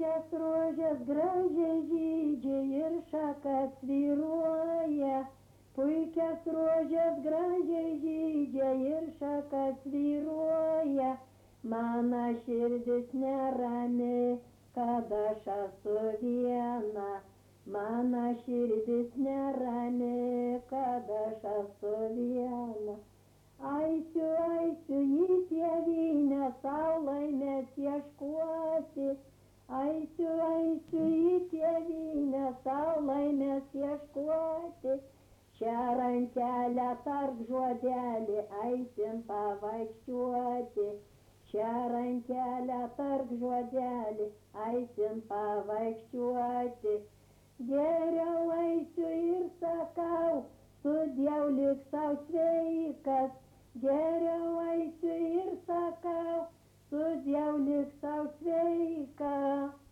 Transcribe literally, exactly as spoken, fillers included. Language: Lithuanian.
Puikias rožės gražiai žydžia ir šakas svyruoja. Puikias rožės gražiai žydžia ir šakas svyruoja. Mano širdis nerami, kad aš esu viena. Mano širdis nerami, kad aš esu viena. Eisiu, eisiu į tėvynę, sau laimės ieškoti. Eisiu, eisiu į tėvynę, sau laimės ieškoti. Čia rankelę tarp žodelį, eisim pavaikščiuoti. Čia rankelę tarp žodelį, eisim pavaikščiuoti. Geriau eisiu ir sakau, sudiev lik sau sveikas. Geriau eisiu ir sakau, sudiev lik sau sveikas.